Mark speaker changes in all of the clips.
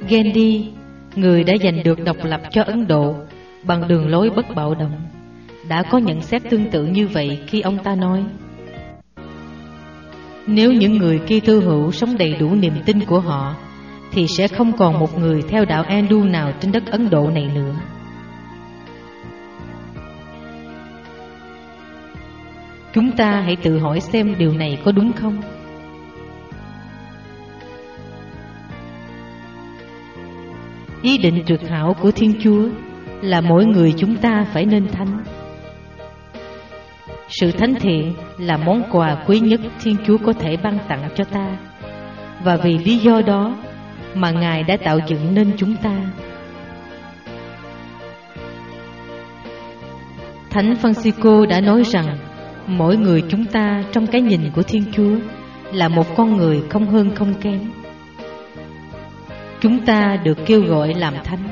Speaker 1: Gandhi, người đã giành được độc lập cho Ấn Độ bằng đường lối bất bạo động, đã có nhận xét tương tự như vậy khi ông ta nói: nếu những người Kitô hữu sống đầy đủ niềm tin của họ thì sẽ không còn một người theo đạo Hindu nào trên đất Ấn Độ này nữa. Chúng ta hãy tự hỏi xem điều này có đúng không? Ý định tuyệt hảo của Thiên Chúa là mỗi người chúng ta phải nên thánh. Sự thánh thiện là món quà quý nhất Thiên Chúa có thể ban tặng cho ta, và vì lý do đó mà Ngài đã tạo dựng nên chúng ta. Thánh Francisco đã nói rằng mỗi người chúng ta trong cái nhìn của Thiên Chúa là một con người không hơn không kém. Chúng ta được kêu gọi làm thánh.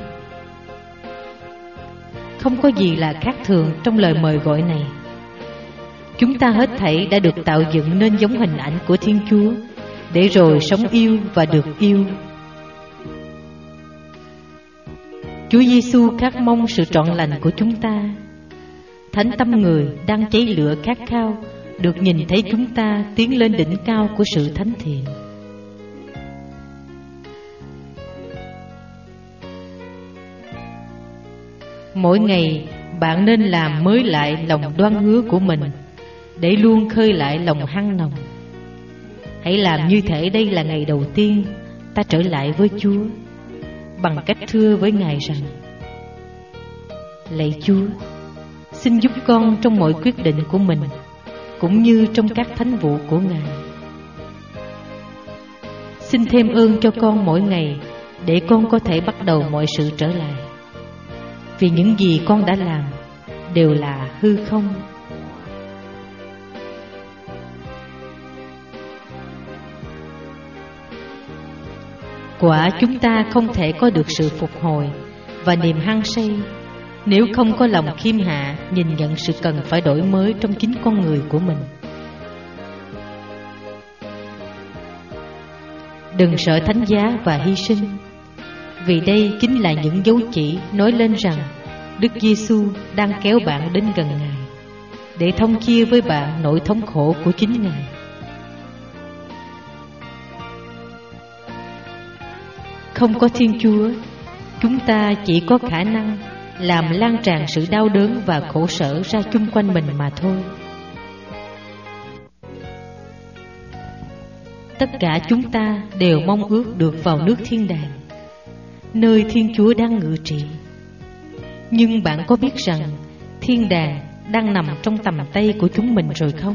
Speaker 1: Không có gì là khác thường trong lời mời gọi này. Chúng ta hết thảy đã được tạo dựng nên giống hình ảnh của Thiên Chúa, để rồi sống yêu và được yêu. Chúa Giêsu khát mong sự trọn lành của chúng ta. Thánh tâm người đang cháy lửa khát khao được nhìn thấy chúng ta tiến lên đỉnh cao của sự thánh thiện. Mỗi ngày bạn nên làm mới lại lòng đoan hứa của mình, để luôn khơi lại lòng hăng nồng. Hãy làm như thể đây là ngày đầu tiên ta trở lại với Chúa, bằng cách thưa với Ngài rằng: lạy Chúa, xin giúp con trong mọi quyết định của mình, cũng như trong các thánh vụ của Ngài. Xin thêm ơn cho con mỗi ngày, để con có thể bắt đầu mọi sự trở lại. Vì những gì con đã làm đều là hư không. Quả chúng ta không thể có được sự phục hồi và niềm hăng say nếu không có lòng khiêm hạ nhìn nhận sự cần phải đổi mới trong chính con người của mình. Đừng sợ thánh giá và hy sinh, vì đây chính là những dấu chỉ nói lên rằng Đức Giêsu đang kéo bạn đến gần Ngài, để thông chia với bạn nỗi thống khổ của chính Ngài. Không có Thiên Chúa, chúng ta chỉ có khả năng làm lan tràn sự đau đớn và khổ sở ra chung quanh mình mà thôi. Tất cả chúng ta đều mong ước được vào nước thiên đàng, nơi Thiên Chúa đang ngự trị. Nhưng bạn có biết rằng thiên đàng đang nằm trong tầm tay của chúng mình rồi không?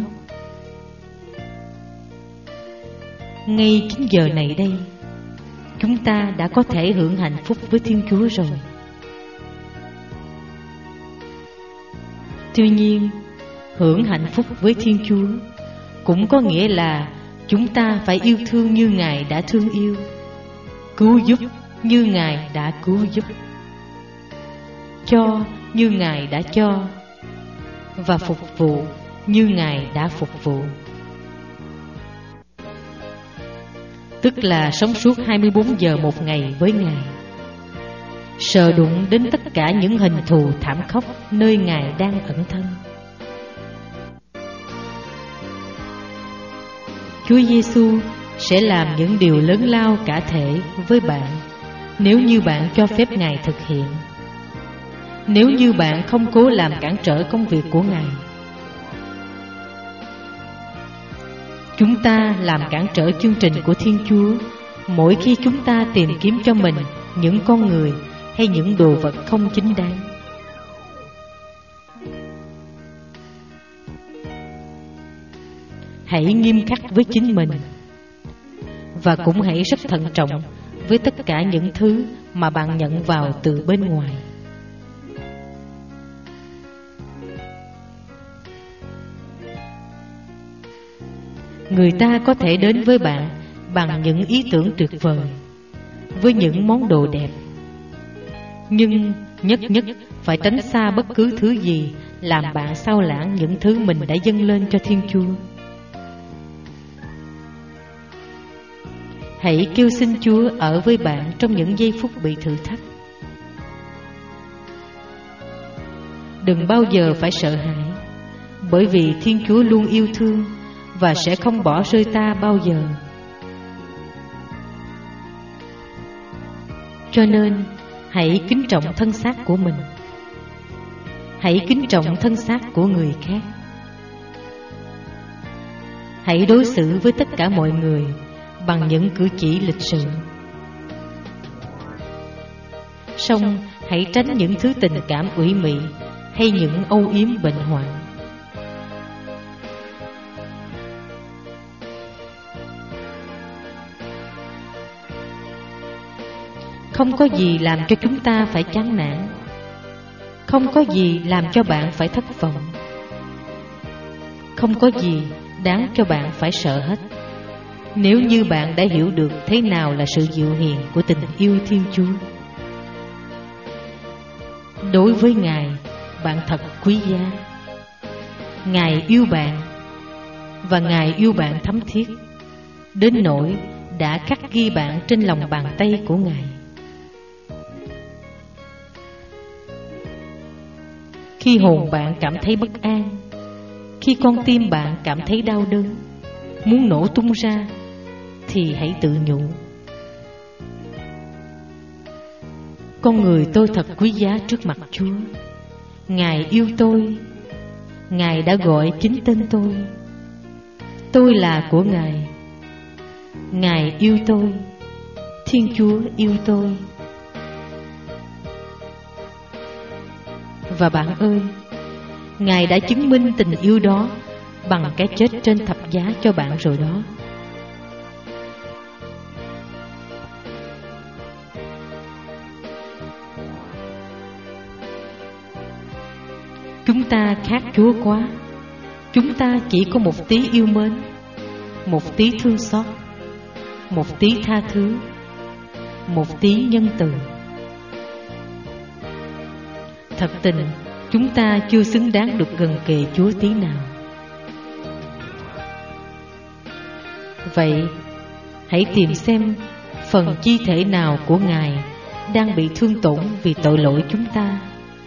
Speaker 1: Ngay chính giờ này đây, chúng ta đã có thể hưởng hạnh phúc với Thiên Chúa rồi. Tuy nhiên, hưởng hạnh phúc với Thiên Chúa cũng có nghĩa là chúng ta phải yêu thương như Ngài đã thương yêu, cứu giúp như Ngài đã cứu giúp, cho như Ngài đã cho, và phục vụ như Ngài đã phục vụ. Tức là sống suốt 24 giờ một ngày với Ngài, sờ đụng đến tất cả những hình thù thảm khốc nơi Ngài đang ẩn thân. Chúa Giêsu sẽ làm những điều lớn lao cả thể với bạn nếu như bạn cho phép Ngài thực hiện, nếu như bạn không cố làm cản trở công việc của Ngài. Chúng ta làm cản trở chương trình của Thiên Chúa mỗi khi chúng ta tìm kiếm cho mình những con người hay những đồ vật không chính đáng. Hãy nghiêm khắc với chính mình, và cũng hãy rất thận trọng với tất cả những thứ mà bạn nhận vào từ bên ngoài. Người ta có thể đến với bạn bằng những ý tưởng tuyệt vời, với những món đồ đẹp, nhưng nhất nhất phải tránh xa bất cứ thứ gì làm bạn sao lãng những thứ mình đã dâng lên cho Thiên Chúa. Hãy kêu xin Chúa ở với bạn trong những giây phút bị thử thách. Đừng bao giờ phải sợ hãi, bởi vì Thiên Chúa luôn yêu thương và sẽ không bỏ rơi ta bao giờ. Cho nên, hãy kính trọng thân xác của mình. Hãy kính trọng thân xác của người khác. Hãy đối xử với tất cả mọi người bằng những cử chỉ lịch sự. Song hãy tránh những thứ tình cảm ủy mị hay những âu yếm bệnh hoạn. Không có gì làm cho chúng ta phải chán nản. Không có gì làm cho bạn phải thất vọng. Không có gì đáng cho bạn phải sợ hết, nếu như bạn đã hiểu được thế nào là sự dịu hiền của tình yêu Thiên Chúa. Đối với Ngài, bạn thật quý giá. Ngài yêu bạn, và Ngài yêu bạn thấm thiết, đến nỗi đã khắc ghi bạn trên lòng bàn tay của Ngài. Khi hồn bạn cảm thấy bất an, khi con tim bạn cảm thấy đau đớn, muốn nổ tung ra, thì hãy tự nhủ: con người tôi thật quý giá trước mặt Chúa. Ngài yêu tôi. Ngài đã gọi chính tên tôi. Tôi là của Ngài. Ngài yêu tôi. Thiên Chúa yêu tôi. Và bạn ơi, Ngài đã chứng minh tình yêu đó bằng cái chết trên thập giá cho bạn rồi đó. Chúng ta khác Chúa quá. Chúng ta chỉ có một tí yêu mến, một tí thương xót, một tí tha thứ, một tí nhân từ. Thật tình, chúng ta chưa xứng đáng được gần kề Chúa tí nào. Vậy, hãy tìm xem phần chi thể nào của Ngài đang bị thương tổn vì tội lỗi chúng ta.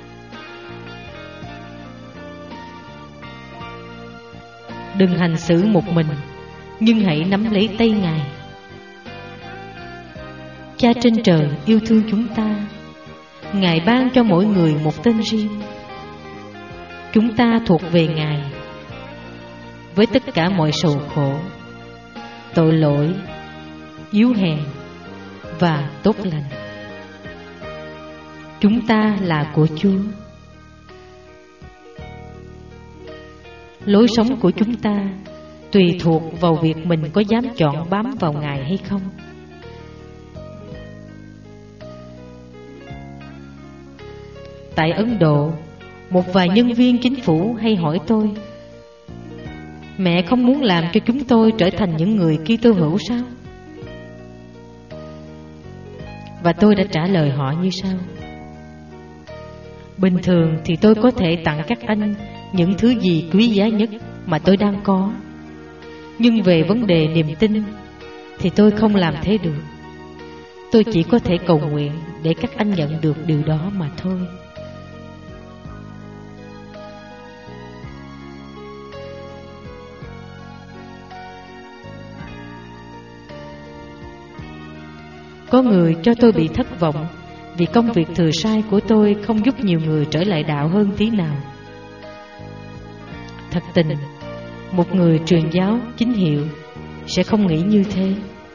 Speaker 1: Đừng hành xử một mình, nhưng hãy nắm lấy tay Ngài. Cha trên trời yêu thương chúng ta. Ngài ban cho mỗi người một tên riêng. Chúng ta thuộc về Ngài. Với tất cả mọi sầu khổ, tội lỗi, yếu hèn và tốt lành, chúng ta là của Chúa. Lối sống của chúng ta tùy thuộc vào việc mình có dám chọn bám vào Ngài hay không. Tại Ấn Độ, một vài nhân viên chính phủ hay hỏi tôi: mẹ không muốn làm cho chúng tôi trở thành những người Kitô hữu sao? Và tôi đã trả lời họ như sau: bình thường thì tôi có thể tặng các anh những thứ gì quý giá nhất mà tôi đang có, nhưng về vấn đề niềm tin thì tôi không làm thế được. Tôi chỉ có thể cầu nguyện để các anh nhận được điều đó mà thôi. Có người cho tôi bị thất vọng vì công việc thừa sai của tôi không giúp nhiều người trở lại đạo hơn tí nào. Thật tình, một người truyền giáo chính hiệu sẽ không nghĩ như thế.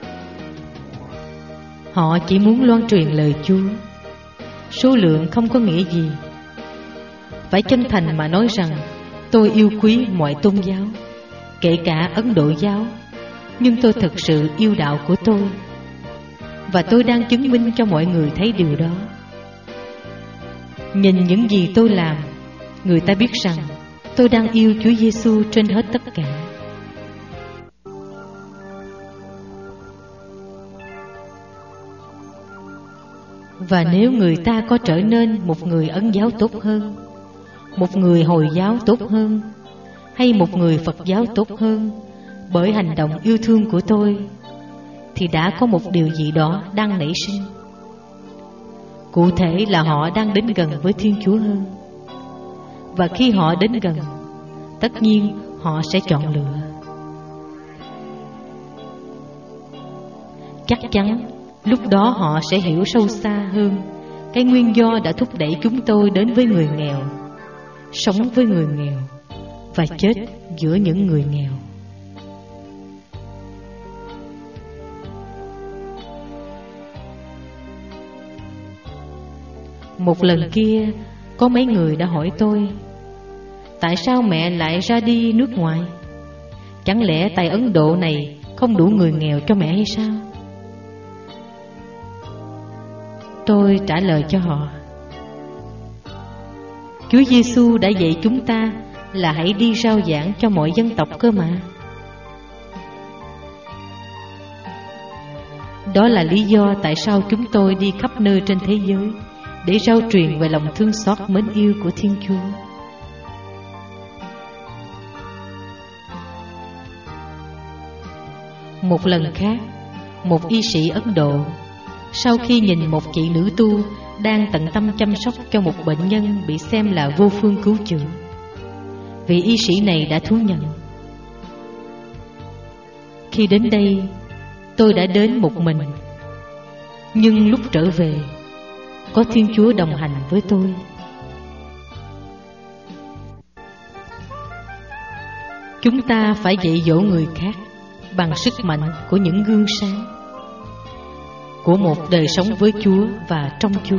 Speaker 1: Họ chỉ muốn loan truyền lời Chúa. Số lượng không có nghĩa gì. Phải chân thành mà nói rằng tôi yêu quý mọi tôn giáo, kể cả Ấn Độ giáo, nhưng tôi thực sự yêu đạo của tôi. Và tôi đang chứng minh cho mọi người thấy điều đó. Nhìn những gì tôi làm, người ta biết rằng tôi đang yêu Chúa Giêsu trên hết tất cả. Và nếu người ta có trở nên một người Ấn giáo tốt hơn, một người Hồi giáo tốt hơn, hay một người Phật giáo tốt hơn bởi hành động yêu thương của tôi, thì đã có một điều gì đó đang nảy sinh. Cụ thể là họ đang đến gần với Thiên Chúa hơn. Và khi họ đến gần, tất nhiên họ sẽ chọn lựa. Chắc chắn lúc đó họ sẽ hiểu sâu xa hơn cái nguyên do đã thúc đẩy chúng tôi đến với người nghèo, sống với người nghèo và chết giữa những người nghèo. Một lần kia, có mấy người đã hỏi tôi: tại sao mẹ lại ra đi nước ngoài? Chẳng lẽ tại Ấn Độ này không đủ người nghèo cho mẹ hay sao? Tôi trả lời cho họ: Chúa Giêsu đã dạy chúng ta là hãy đi rao giảng cho mọi dân tộc cơ mà. Đó là lý do tại sao chúng tôi đi khắp nơi trên thế giới để rao truyền về lòng thương xót mến yêu của Thiên Chúa. Một lần khác, một y sĩ Ấn Độ, sau khi nhìn một chị nữ tu đang tận tâm chăm sóc cho một bệnh nhân bị xem là vô phương cứu chữa, vị y sĩ này đã thú nhận: khi đến đây, tôi đã đến một mình, nhưng lúc trở về, có Thiên Chúa đồng hành với tôi. Chúng ta phải dạy dỗ người khác bằng sức mạnh của những gương sáng, của một đời sống với Chúa và trong Chúa,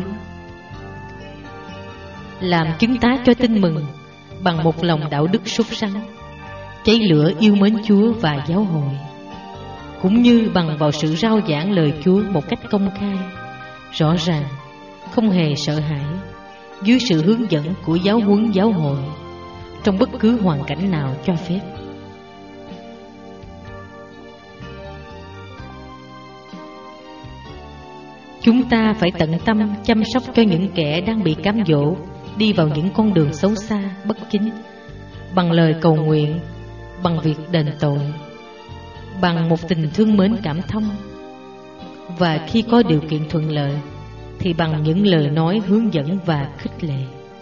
Speaker 1: làm chứng tá cho tin mừng bằng một lòng đạo đức sốt sắng, cháy lửa yêu mến Chúa và giáo hội, cũng như bằng vào sự rao giảng lời Chúa một cách công khai, rõ ràng, không hề sợ hãi, dưới sự hướng dẫn của giáo huấn giáo hội, trong bất cứ hoàn cảnh nào cho phép. Chúng ta phải tận tâm chăm sóc cho những kẻ đang bị cám dỗ đi vào những con đường xấu xa, bất chính, bằng lời cầu nguyện, bằng việc đền tội, bằng một tình thương mến cảm thông, và khi có điều kiện thuận lợi thì bằng những lời nói hướng dẫn và khích lệ.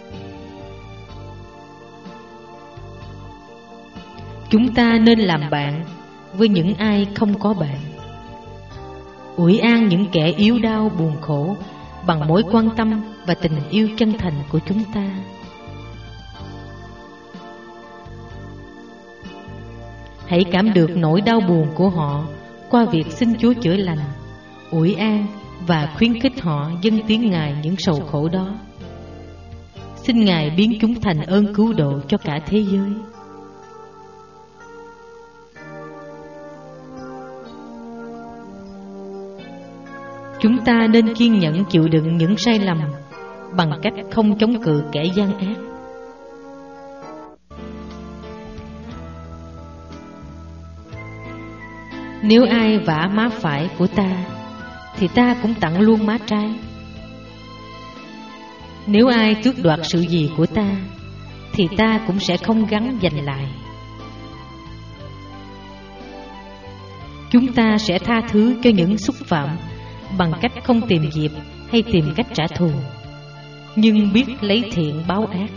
Speaker 1: Chúng ta nên làm bạn với những ai không có bạn, ủi an những kẻ yếu đau buồn khổ bằng mối quan tâm và tình yêu chân thành của chúng ta. Hãy cảm được nỗi đau buồn của họ qua việc xin Chúa chữa lành, ủi an và khuyến khích họ dâng tiếng Ngài những sầu khổ đó. Xin Ngài biến chúng thành ơn cứu độ cho cả thế giới. Chúng ta nên kiên nhẫn chịu đựng những sai lầm bằng cách không chống cự kẻ gian ác. Nếu ai vả má phải của ta thì ta cũng tặng luôn má trái. Nếu ai tước đoạt sự gì của ta thì ta cũng sẽ không gắng giành lại. Chúng ta sẽ tha thứ cho những xúc phạm bằng cách không tìm dịp hay tìm cách trả thù, nhưng biết lấy thiện báo ác.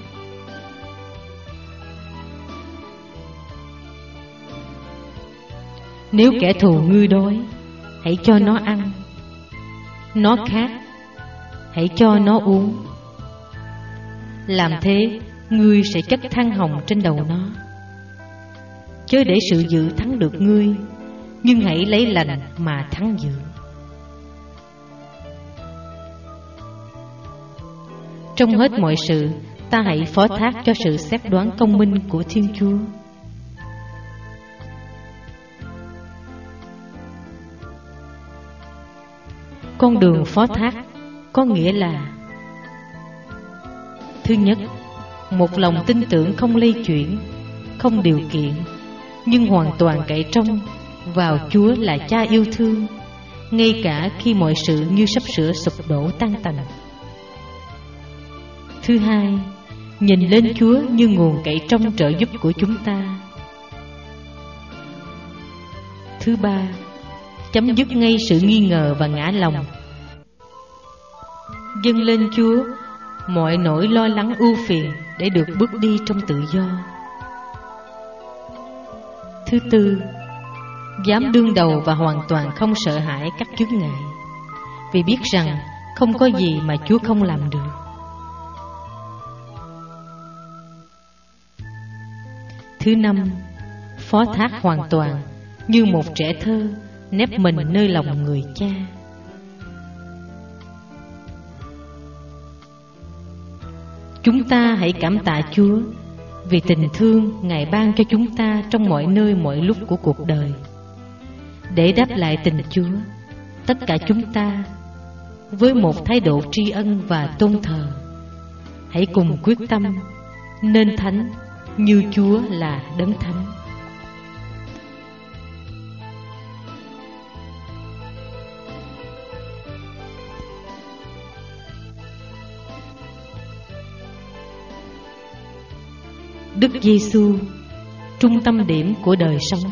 Speaker 1: Nếu kẻ thù ngươi đói, hãy cho nó ăn. Nó khát, hãy cho nó uống. Làm thế, ngươi sẽ chất than hồng trên đầu nó. Chớ để sự dữ thắng được ngươi, nhưng hãy lấy lành mà thắng dữ. Trong hết mọi sự, ta hãy phó thác cho sự xét đoán công minh của Thiên Chúa. Con đường phó thác có nghĩa là: thứ nhất, một lòng tin tưởng không lay chuyển, không điều kiện, nhưng hoàn toàn cậy trông vào Chúa là Cha yêu thương, ngay cả khi mọi sự như sắp sửa sụp đổ tan tành. Thứ hai, nhìn lên Chúa như nguồn cậy trông trợ giúp của chúng ta. Thứ ba, chấm dứt ngay sự nghi ngờ và ngã lòng. Dâng lên Chúa mọi nỗi lo lắng ưu phiền để được bước đi trong tự do. Thứ tư, dám đương đầu và hoàn toàn không sợ hãi các chướng ngại, vì biết rằng không có gì mà Chúa không làm được. Thứ năm, phó thác hoàn toàn như một trẻ thơ nép mình nơi lòng người cha. Chúng ta hãy cảm tạ Chúa vì tình thương Ngài ban cho chúng ta trong mọi nơi mọi lúc của cuộc đời. Để đáp lại tình Chúa, tất cả chúng ta với một thái độ tri ân và tôn thờ, hãy cùng quyết tâm nên thánh như Chúa là đấng thánh. Đức Giêsu, trung tâm điểm của đời sống.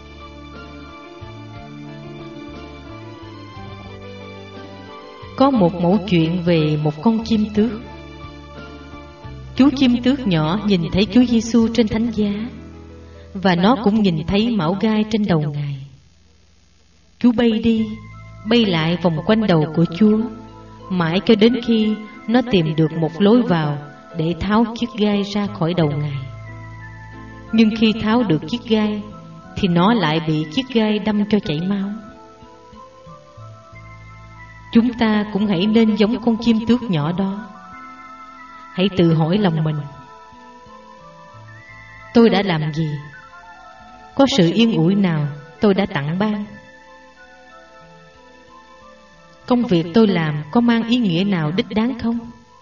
Speaker 1: Có một mẩu chuyện về một con chim tước. Chú chim tước nhỏ nhìn thấy Chúa Giêsu trên thánh giá, và nó cũng nhìn thấy mão gai trên đầu Ngài. Chú bay đi, bay lại vòng quanh đầu của Chúa, mãi cho đến khi nó tìm được một lối vào để tháo chiếc gai ra khỏi đầu Ngài. Nhưng khi tháo được chiếc gai thì nó lại bị chiếc gai đâm cho chảy máu. Chúng ta cũng hãy nên giống con chim tước nhỏ đó. Hãy tự hỏi lòng mình: tôi đã làm gì? Có sự yên ủi nào tôi đã tặng ban? Công việc tôi làm có mang ý nghĩa nào đích đáng không?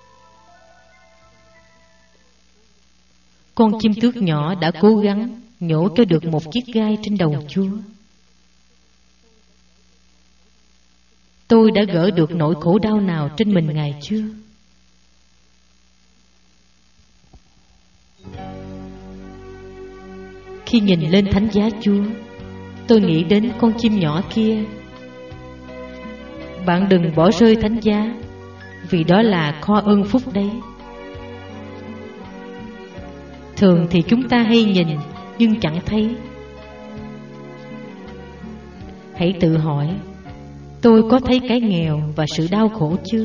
Speaker 1: Con chim tước nhỏ đã cố gắng nhổ cho được một chiếc gai trên đầu Chúa. Tôi đã gỡ được nỗi khổ đau nào trên mình Ngài chưa? Khi nhìn lên thánh giá Chúa, tôi nghĩ đến con chim nhỏ kia. Bạn đừng bỏ rơi thánh giá, vì đó là kho ơn phúc đấy. Thường thì chúng ta hay nhìn nhưng chẳng thấy. Hãy tự hỏi: tôi có thấy cái nghèo và sự đau khổ chưa?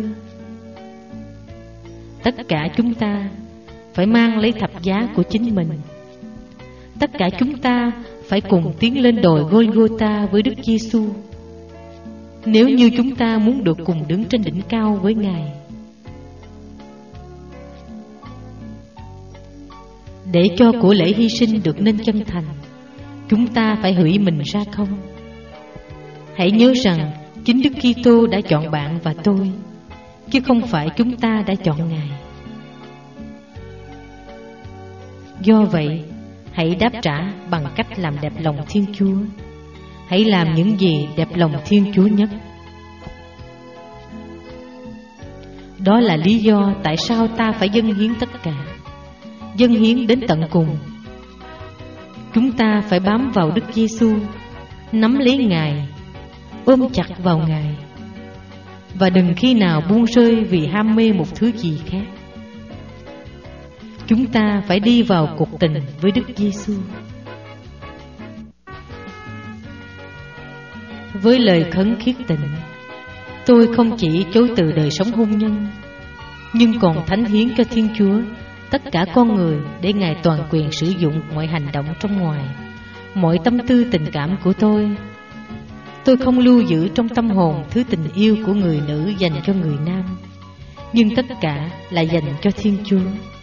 Speaker 1: Tất cả chúng ta phải mang lấy thập giá của chính mình. Tất cả chúng ta phải cùng tiến lên đồi Golgotha với Đức Giêsu, nếu như chúng ta muốn được cùng đứng trên đỉnh cao với Ngài. Để cho của lễ hy sinh được nên chân thành, chúng ta phải hủy mình ra không? Hãy nhớ rằng chính Đức Kitô đã chọn bạn và tôi, chứ không phải chúng ta đã chọn Ngài. Do vậy, hãy đáp trả bằng cách làm đẹp lòng Thiên Chúa. Hãy làm những gì đẹp lòng Thiên Chúa nhất. Đó là lý do tại sao ta phải dâng hiến tất cả, dâng hiến đến tận cùng. Chúng ta phải bám vào Đức Giêsu, nắm lấy Ngài, ôm chặt vào Ngài, và đừng khi nào buông rơi vì ham mê một thứ gì khác. Chúng ta phải đi vào cuộc tình với Đức Giêsu. Với lời khấn khiết tịnh, tôi không chỉ chối từ đời sống hôn nhân, nhưng còn thánh hiến cho Thiên Chúa tất cả con người, để Ngài toàn quyền sử dụng mọi hành động trong ngoài, mọi tâm tư tình cảm của tôi. Tôi không lưu giữ trong tâm hồn thứ tình yêu của người nữ dành cho người nam, nhưng tất cả là dành cho Thiên Chúa.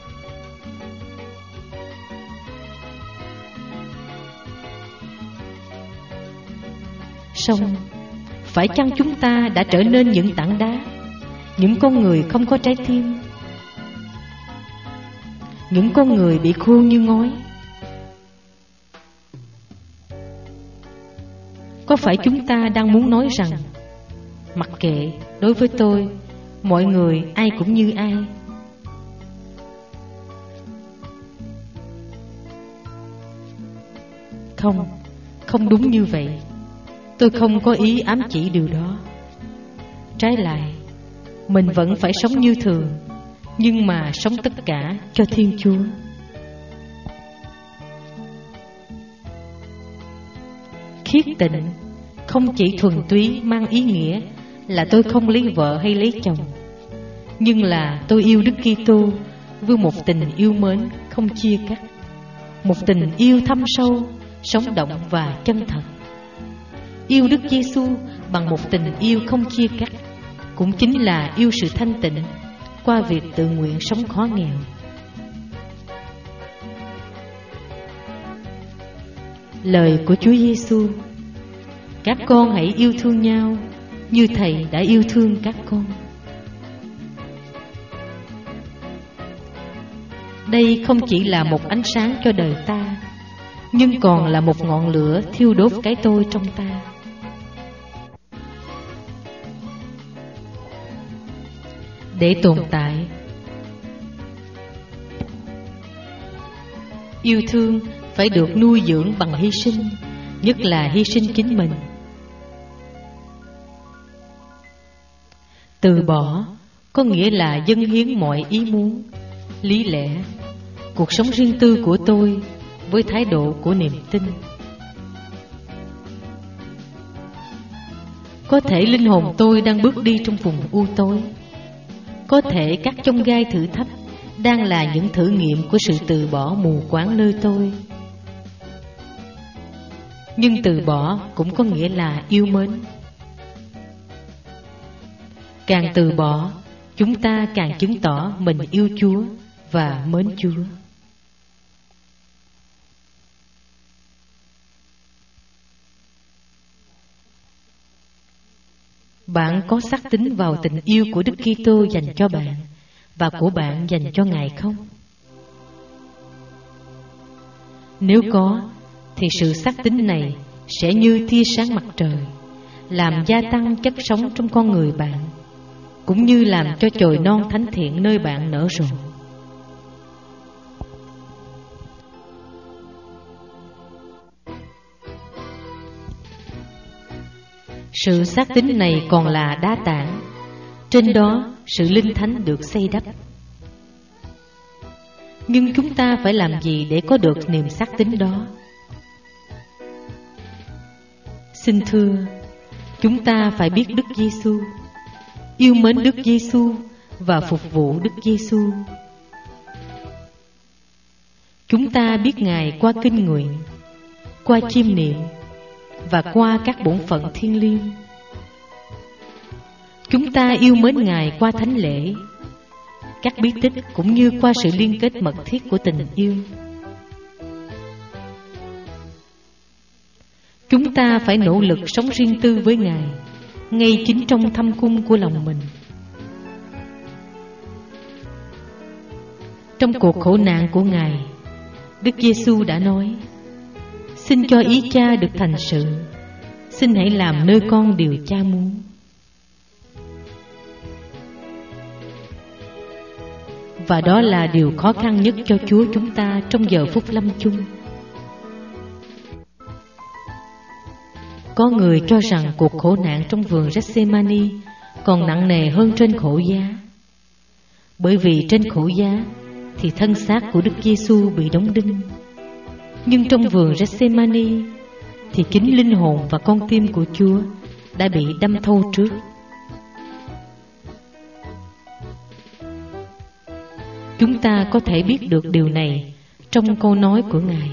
Speaker 1: Song, phải chăng chúng ta đã trở nên những tảng đá, những con người không có trái tim, những con người bị khô như ngói? Có phải chúng ta đang muốn nói rằng mặc kệ, đối với tôi, mọi người ai cũng như ai? Không, không đúng như vậy. tôi không có ý ám chỉ điều đó. Trái lại, mình vẫn phải sống như thường, nhưng mà sống tất cả cho Thiên Chúa. Khiết tịnh không chỉ thuần túy mang ý nghĩa là tôi không lấy vợ hay lấy chồng, nhưng là tôi yêu Đức Kitô với một tình yêu mến không chia cắt, một tình yêu thâm sâu, sống động và chân thật. Yêu Đức Giêsu bằng một tình yêu không chia cắt cũng chính là yêu sự thanh tịnh qua việc tự nguyện sống khó nghèo. Lời của Chúa Giêsu: các con hãy yêu thương nhau như Thầy đã yêu thương các con. Đây không chỉ là một ánh sáng cho đời ta, nhưng còn là một ngọn lửa thiêu đốt cái tôi trong ta. Để tồn tại, yêu thương phải được nuôi dưỡng bằng hy sinh, nhất là hy sinh chính mình. Từ bỏ có nghĩa là dâng hiến mọi ý muốn, lý lẽ, cuộc sống riêng tư của tôi với thái độ của niềm tin. Có thể linh hồn tôi đang bước đi trong vùng u tối, có thể các chông gai thử thách đang là những thử nghiệm của sự từ bỏ mù quáng nơi tôi. Nhưng từ bỏ cũng có nghĩa là yêu mến. Càng từ bỏ, chúng ta càng chứng tỏ mình yêu Chúa và mến Chúa. Bạn có xác tín vào tình yêu của Đức Kitô dành cho bạn và của bạn dành cho Ngài không? Nếu có, thì sự xác tín này sẽ như tia sáng mặt trời, làm gia tăng chất sống trong con người bạn, cũng như làm cho chồi non thánh thiện nơi bạn nở rộ. Sự xác tín này còn là đá tảng, trên đó sự linh thánh được xây đắp. Nhưng chúng ta phải làm gì để có được niềm xác tín đó? Xin thưa, chúng ta phải biết Đức Giêsu, yêu mến Đức Giêsu và phục vụ Đức Giêsu. Chúng ta biết Ngài qua kinh nguyện, qua chiêm niệm và qua các bổn phận thiêng liêng. Chúng ta yêu mến Ngài qua thánh lễ, các bí tích cũng như qua sự liên kết mật thiết của tình yêu. Chúng ta phải nỗ lực sống riêng tư với Ngài, ngay chính trong thâm cung của lòng mình. Trong cuộc khổ nạn của Ngài, Đức Giêsu đã nói: xin cho ý Cha được thành sự, xin hãy làm nơi con điều Cha muốn. Và đó là điều khó khăn nhất cho Chúa chúng ta trong giờ phút lâm chung. Có người cho rằng cuộc khổ nạn trong vườn Gethsemane còn nặng nề hơn trên khổ giá, bởi vì trên khổ giá thì thân xác của Đức Giêsu bị đóng đinh, nhưng trong vườn Gethsemane thì chính linh hồn và con tim của Chúa đã bị đâm thâu trước. Chúng ta có thể biết được điều này trong câu nói của Ngài: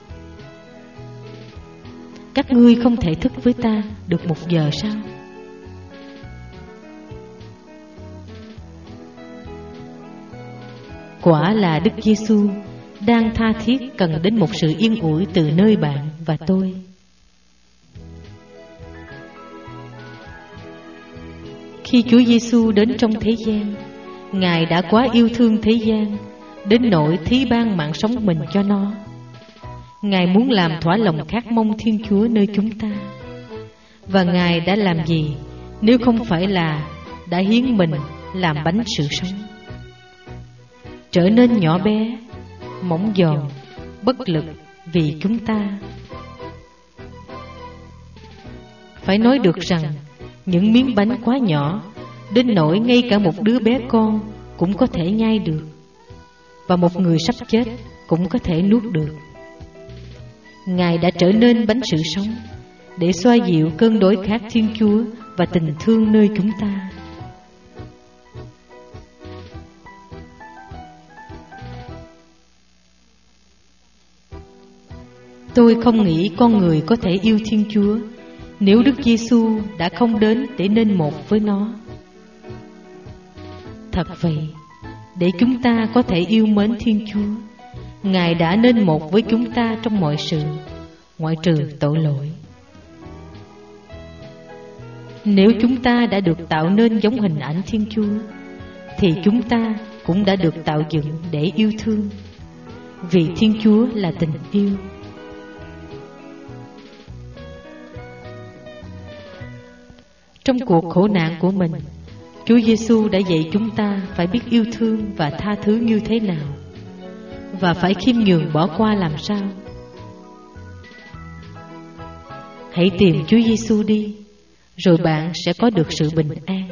Speaker 1: các ngươi không thể thức với ta được 1 giờ sao? Quả là Đức Giêsu đang tha thiết cần đến một sự yên ủi từ nơi bạn và tôi. Khi Chúa Giêsu đến trong thế gian, Ngài đã quá yêu thương thế gian đến nỗi thí ban mạng sống mình cho nó. Ngài muốn làm thỏa lòng khát mong Thiên Chúa nơi chúng ta. Và Ngài đã làm gì nếu không phải là đã hiến mình làm bánh sự sống, trở nên nhỏ bé, mỏng giòn, bất lực vì chúng ta. Phải nói được rằng những miếng bánh quá nhỏ đến nỗi ngay cả một đứa bé con cũng có thể nhai được, và một người sắp chết cũng có thể nuốt được. Ngài đã trở nên bánh sự sống để xoa dịu cơn đói khát Thiên Chúa và tình thương nơi chúng ta. Tôi không nghĩ con người có thể yêu Thiên Chúa nếu Đức Giêsu đã không đến để nên một với nó. Thật vậy, để chúng ta có thể yêu mến Thiên Chúa, Ngài đã nên một với chúng ta trong mọi sự, ngoại trừ tội lỗi. Nếu chúng ta đã được tạo nên giống hình ảnh Thiên Chúa, thì chúng ta cũng đã được tạo dựng để yêu thương, vì Thiên Chúa là tình yêu. Trong cuộc khổ nạn của mình, Chúa Giêsu đã dạy chúng ta phải biết yêu thương và tha thứ như thế nào, và phải khiêm nhường bỏ qua làm sao. Hãy tìm Chúa Giêsu đi, rồi bạn sẽ có được sự bình an.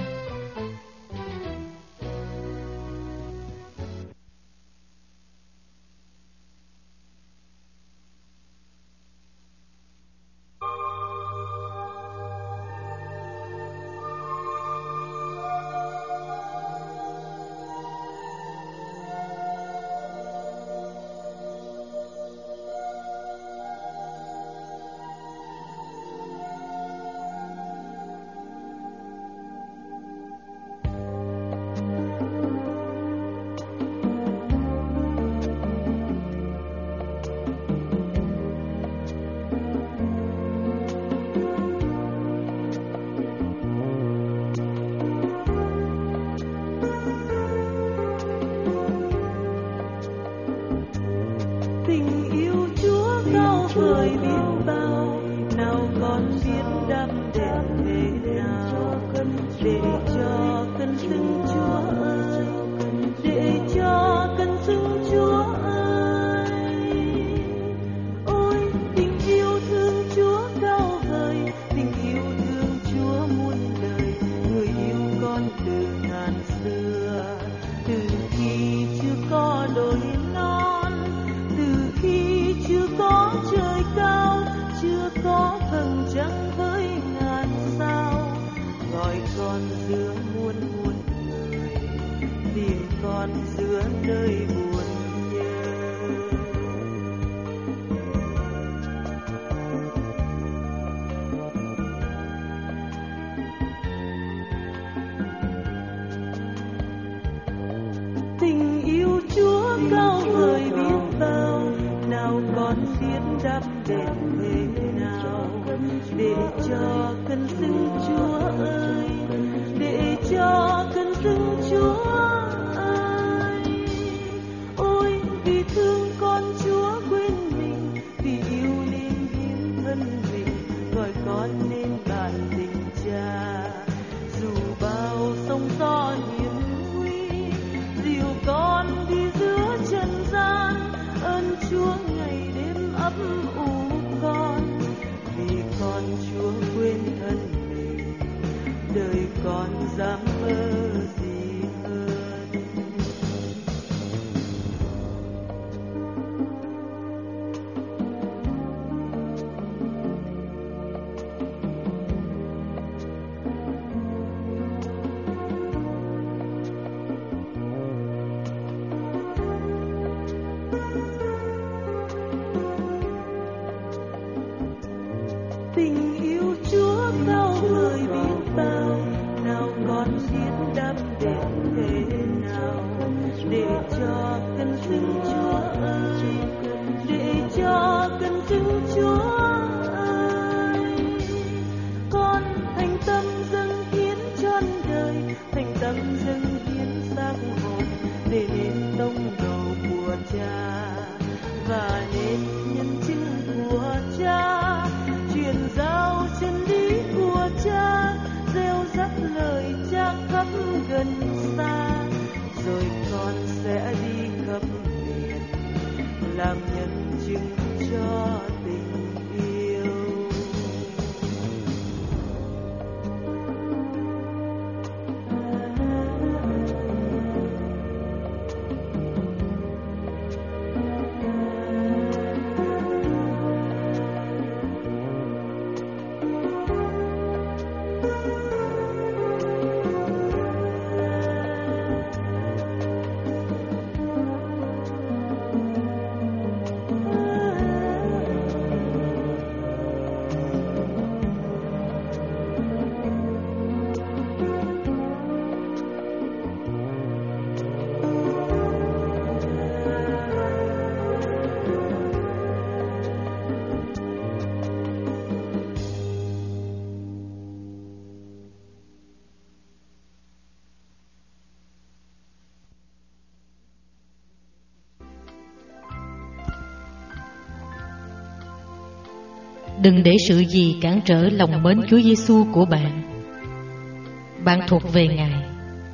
Speaker 1: Đừng để sự gì cản trở lòng mến Chúa Giêsu của bạn. Bạn thuộc về Ngài.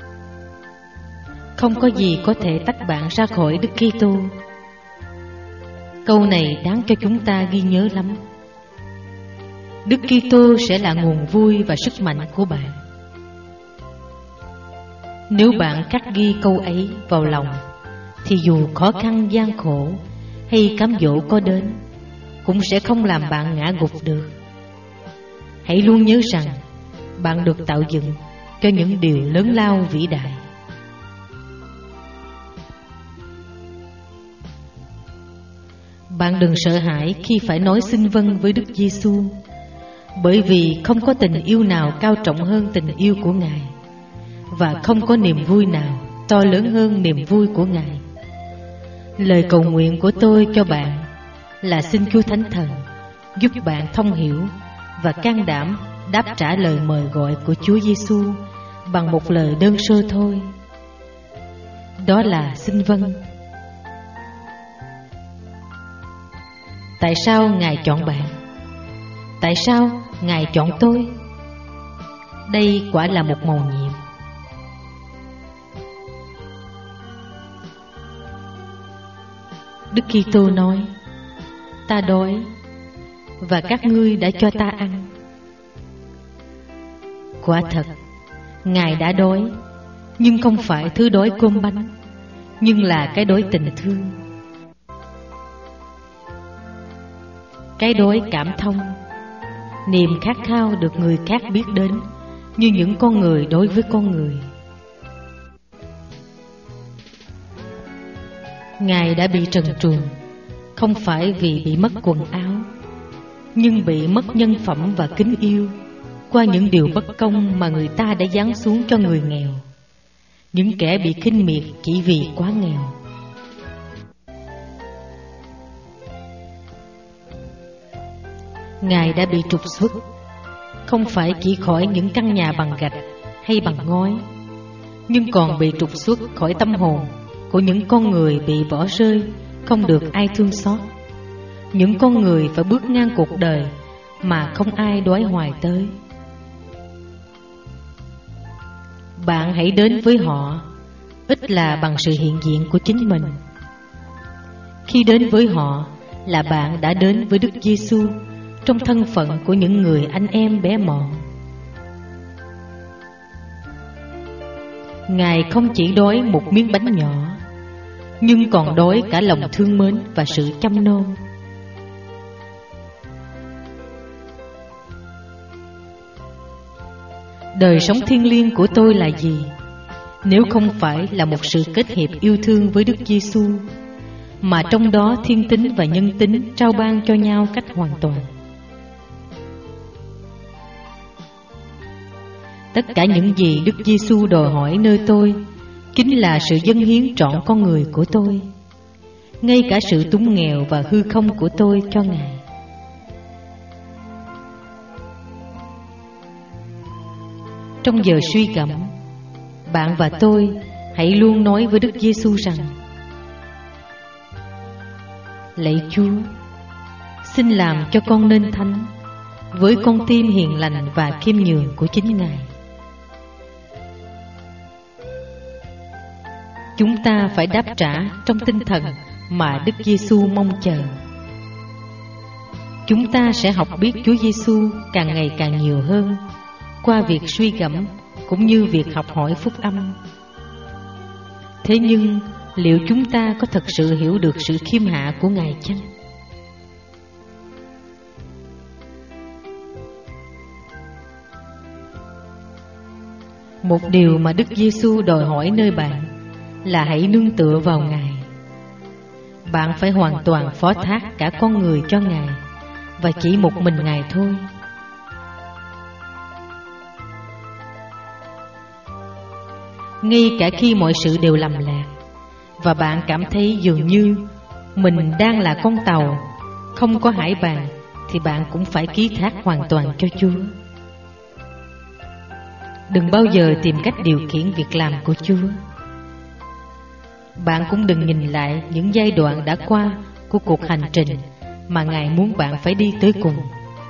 Speaker 1: Không có gì có thể tách bạn ra khỏi Đức Kitô. Câu này đáng cho chúng ta ghi nhớ lắm. Đức Kitô sẽ là nguồn vui và sức mạnh của bạn. Nếu bạn khắc ghi câu ấy vào lòng, thì dù khó khăn gian khổ hay cám dỗ có đến, cũng sẽ không làm bạn ngã gục được. Hãy luôn nhớ rằng bạn được tạo dựng cho những điều lớn lao vĩ đại. Bạn đừng sợ hãi khi phải nói xin vâng với Đức Giêsu, bởi vì không có tình yêu nào cao trọng hơn tình yêu của Ngài, và không có niềm vui nào to lớn hơn niềm vui của Ngài. Lời cầu nguyện của tôi cho bạn là xin Chúa Thánh Thần giúp bạn thông hiểu và can đảm đáp trả lời mời gọi của Chúa Giêsu bằng một lời đơn sơ thôi. Đó là xin vâng. Tại sao Ngài chọn bạn? Tại sao Ngài chọn tôi? Đây quả là một mầu nhiệm. Đức Kitô nói: ta đói và các ngươi đã cho ta ăn. Quả thật, Ngài đã đói, nhưng không phải thứ đói cơm bánh, nhưng là cái đói tình thương, cái đói cảm thông, niềm khát khao được người khác biết đến như những con người đối với con người. Ngài đã bị trần truồng, không phải vì bị mất quần áo, nhưng bị mất nhân phẩm và kính yêu qua những điều bất công mà người ta đã giáng xuống cho người nghèo, những kẻ bị khinh miệt chỉ vì quá nghèo. Ngài đã bị trục xuất, không phải chỉ khỏi những căn nhà bằng gạch hay bằng ngói, nhưng còn bị trục xuất khỏi tâm hồn của những con người bị bỏ rơi, không được ai thương xót, những con người phải bước ngang cuộc đời mà không ai đoái hoài tới. Bạn hãy đến với họ, ít là bằng sự hiện diện của chính mình. Khi đến với họ là bạn đã đến với Đức Giêsu trong thân phận của những người anh em bé mọn. Ngài không chỉ đói một miếng bánh nhỏ, nhưng còn đói cả lòng thương mến và sự chăm nom. Đời sống thiêng liêng của tôi là gì nếu không phải là một sự kết hiệp yêu thương với Đức Giêsu, mà trong đó thiên tính và nhân tính trao ban cho nhau cách hoàn toàn. Tất cả những gì Đức Giêsu đòi hỏi nơi tôi chính là sự dâng hiến trọn con người của tôi, ngay cả sự túng nghèo và hư không của tôi cho Ngài. Trong giờ suy gẫm, bạn và tôi hãy luôn nói với Đức Giêsu rằng: lạy Chúa, xin làm cho con nên thánh với con tim hiền lành và khiêm nhường của chính Ngài. Chúng ta phải đáp trả trong tinh thần mà Đức Giêsu mong chờ. Chúng ta sẽ học biết Chúa Giêsu càng ngày càng nhiều hơn qua việc suy gẫm cũng như việc học hỏi phúc âm. Thế nhưng liệu chúng ta có thật sự hiểu được sự khiêm hạ của Ngài chăng? Một điều mà Đức Giêsu đòi hỏi nơi bạn là hãy nương tựa vào Ngài. Bạn phải hoàn toàn phó thác cả con người cho Ngài, và chỉ một mình Ngài thôi. Ngay cả khi mọi sự đều lầm lạc và bạn cảm thấy dường như mình đang là con tàu không có hải bàn, thì bạn cũng phải ký thác hoàn toàn cho Chúa. Đừng bao giờ tìm cách điều khiển việc làm của Chúa. Bạn cũng đừng nhìn lại những giai đoạn đã qua của cuộc hành trình mà Ngài muốn bạn phải đi tới cùng.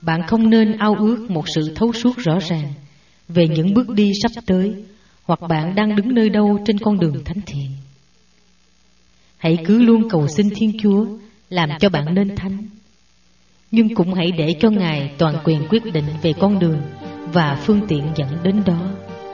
Speaker 1: bạn không nên ao ước một sự thấu suốt rõ ràng về những bước đi sắp tới, hoặc bạn đang đứng nơi đâu trên con đường thánh thiện. Hãy cứ luôn cầu xin Thiên Chúa làm cho bạn nên thánh, nhưng cũng hãy để cho Ngài toàn quyền quyết định về con đường và phương tiện dẫn đến đó.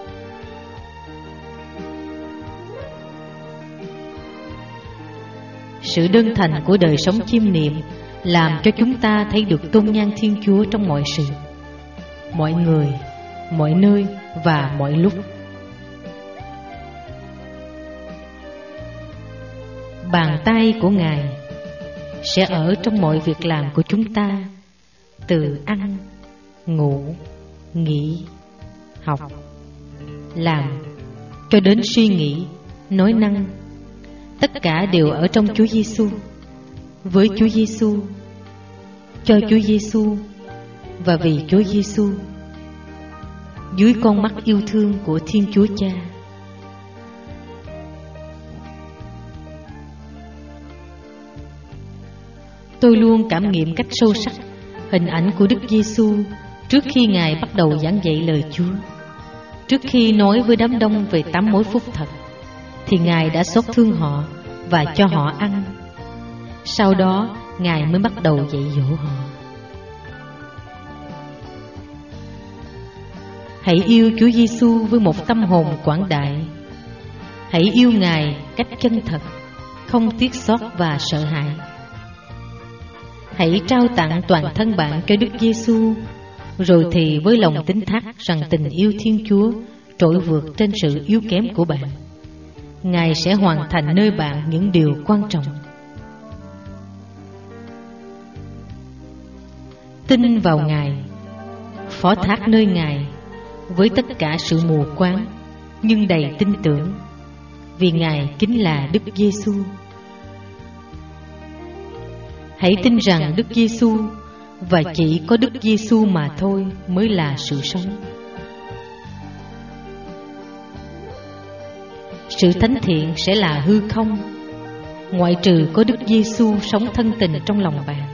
Speaker 1: Sự đơn thành của đời sống chiêm niệm làm cho chúng ta thấy được tôn nhan Thiên Chúa trong mọi sự, mọi người, mọi nơi và mọi lúc. Bàn tay của Ngài sẽ ở trong mọi việc làm của chúng ta, từ ăn, ngủ, nghỉ, học, làm, cho đến suy nghĩ, nói năng. Tất cả đều ở trong Chúa Giêsu, với Chúa Giêsu, cho Chúa Giêsu và vì Chúa Giêsu, dưới con mắt yêu thương của Thiên Chúa Cha. Tôi luôn cảm nghiệm cách sâu sắc hình ảnh của Đức Giêsu trước khi Ngài bắt đầu giảng dạy lời Chúa. Trước khi nói với đám đông về 8 mối phúc thật, thì Ngài đã xót thương họ và cho họ ăn. Sau đó Ngài mới bắt đầu dạy dỗ họ. Hãy yêu Chúa Giêsu với một tâm hồn quảng đại. Hãy yêu Ngài cách chân thật, không tiếc xót và sợ hãi. Hãy trao tặng toàn thân bạn cho Đức Giêsu, rồi thì với lòng tín thác rằng tình yêu Thiên Chúa trội vượt trên sự yếu kém của bạn, Ngài sẽ hoàn thành nơi bạn những điều quan trọng. Tin vào Ngài, phó thác nơi Ngài với tất cả sự mù quáng, nhưng đầy tin tưởng, vì Ngài chính là Đức Giêsu. Hãy tin rằng Đức Giêsu và chỉ có Đức Giêsu mà thôi mới là sự sống. Sự thánh thiện sẽ là hư không, ngoại trừ có Đức Giêsu sống thân tình trong lòng bạn.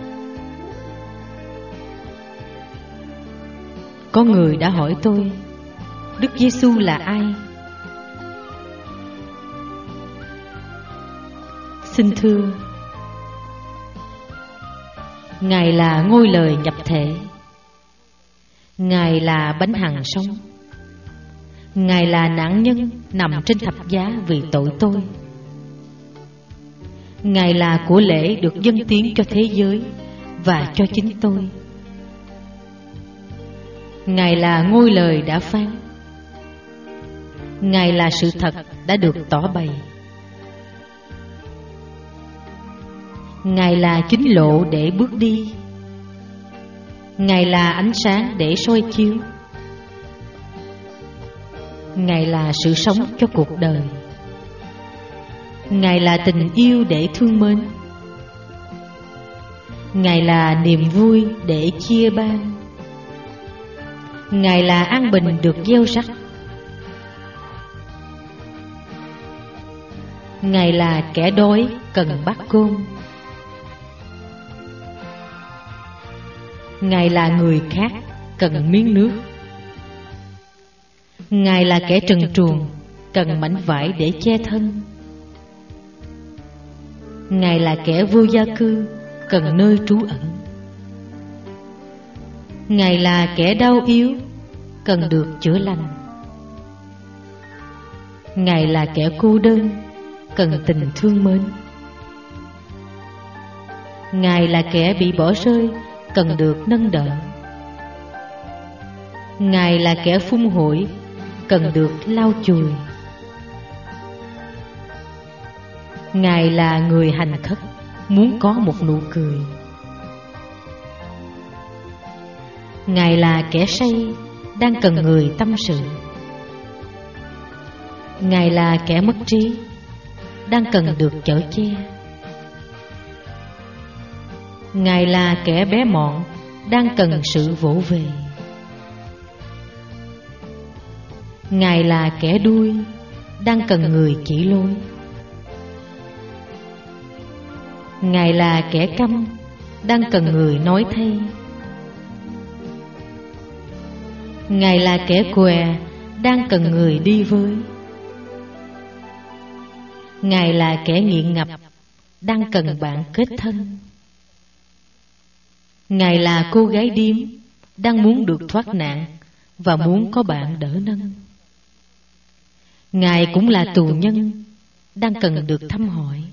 Speaker 1: Có người đã hỏi tôi, Đức Giêsu là ai? Xin thưa, Ngài là ngôi lời nhập thể. Ngài là bánh hằng sống. Ngài là nạn nhân nằm trên thập giá vì tội tôi. Ngài là của lễ được dâng tiến cho thế giới và cho chính tôi. Ngài là ngôi lời đã phán. Ngài là sự thật đã được tỏ bày. Ngài là chính lộ để bước đi. Ngài là ánh sáng để soi chiếu. Ngài là sự sống cho cuộc đời. Ngài là tình yêu để thương mến. Ngài là niềm vui để chia ban. Ngài là an bình được gieo rắc. Ngài là kẻ đói cần bát cơm. Ngài là người khác cần miếng nước. Ngài là kẻ trần truồng cần mảnh vải để che thân. Ngài là kẻ vô gia cư cần nơi trú ẩn. Ngài là kẻ đau yếu cần được chữa lành. Ngài là kẻ cô đơn cần tình thương mến. Ngài là kẻ bị bỏ rơi cần được nâng đỡ. Ngài là kẻ phung hủi cần được lau chùi. Ngài là người hành khất muốn có một nụ cười. Ngài là kẻ say đang cần người tâm sự. Ngài là kẻ mất trí đang cần được chở che. Ngài là kẻ bé mọn đang cần sự vỗ về. Ngài là kẻ đuôi đang cần người chỉ lối. Ngài là kẻ câm đang cần người nói thay. Ngài là kẻ què đang cần người đi với. Ngài là kẻ nghiện ngập đang cần bạn kết thân. Ngài là cô gái điếm đang muốn được thoát nạn và muốn có bạn đỡ nâng. Ngài cũng là tù nhân đang cần được thăm hỏi.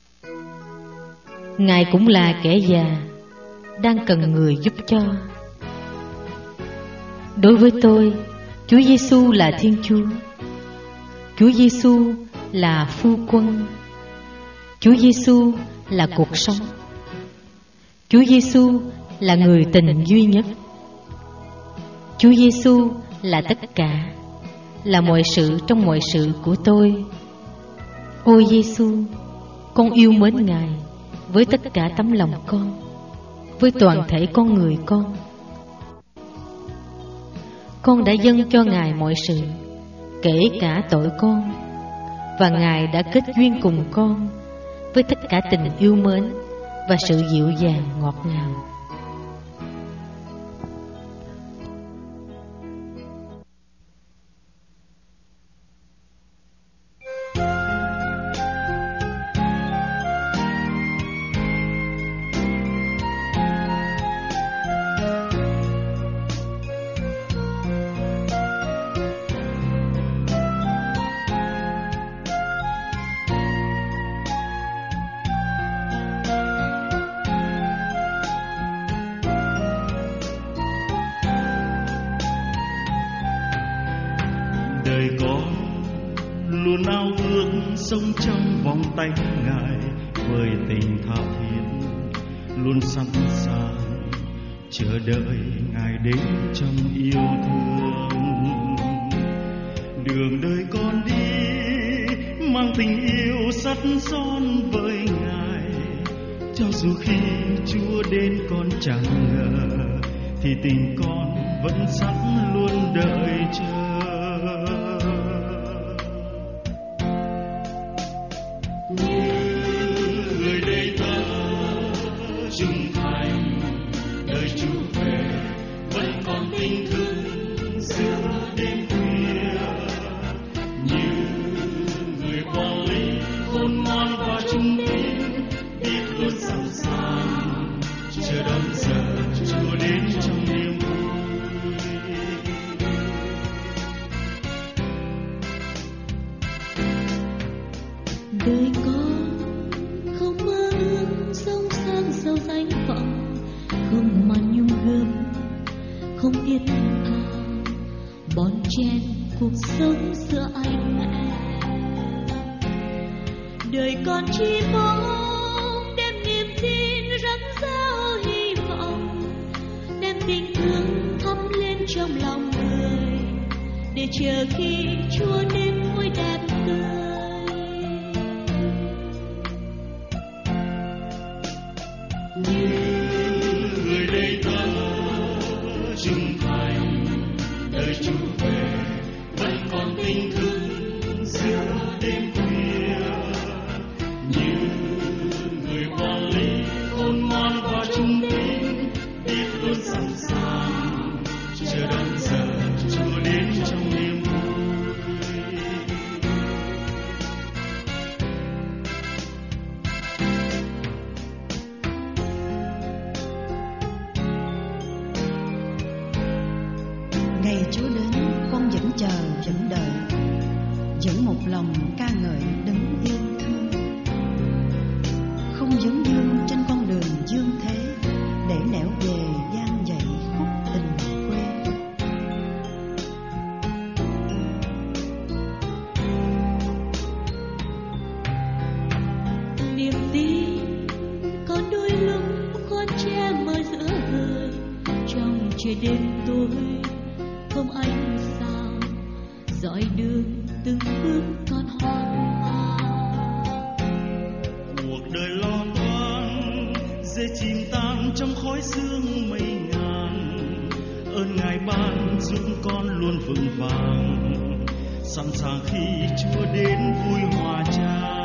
Speaker 1: Ngài cũng là kẻ già đang cần người giúp cho. Đối với tôi, Chúa Giêsu là Thiên Chúa. Chúa Giêsu là phu quân. Chúa Giêsu là cuộc sống. Chúa Giêsu là người tình duy nhất. Chúa Giêsu là tất cả, là mọi sự trong mọi sự của tôi. Ôi Giêsu, con yêu mến Ngài với tất cả tấm lòng con, với toàn thể con người con. Con đã dâng cho Ngài mọi sự, kể cả tội con, và Ngài đã kết duyên cùng con với tất cả tình yêu mến và sự dịu dàng ngọt ngào.
Speaker 2: Đời con luôn ao ước sống trong vòng tay Ngài, với tình tha thiết luôn sẵn sàng chờ đợi Ngài đến trong yêu thương. Đường đời con đi mang tình yêu sắt son với Ngài, cho dù khi Chúa đến con chẳng ngờ, thì tình con vẫn sẵn luôn đợi chờ.
Speaker 3: Đời con không mơ ước sống sang giàu danh vọng, không màn nhung gươm, không thiết tha bon chen cuộc sống giữa anh mẹ. Đời con chỉ mong đem niềm tin rắn ráo hy vọng, đem tình thương thắm lên trong lòng người, để chờ khi Chúa đến vui đẹp tươi.
Speaker 2: Người đây thơ trung thành đời Chúa về, vẫn còn tình thương giữa đêm khuya. Như người quản lý khôn ngoan và trung tín, biết luôn sẵn sàng chờ đón giờ Chúa đến trong niềm vui.
Speaker 4: Ngày Chúa đến, con vẫn chờ vẫn đợi, vẫn một lòng ca ngợi đấng yêu thương. Không vấn vương trên con đường dương thế, để nẻo về gian dạy khúc tình quê.
Speaker 3: Niềm tin còn đôi lúc con che mơ giữa người, trong trời đêm tối không ánh sao dõi đường từng bước con hoang mang.
Speaker 2: Cuộc đời lo toan dễ chìm tan trong khói sương mây ngàn, ơn Ngài ban giúp con luôn vững vàng, sẵn sàng khi Chúa đến vui hòa tràn.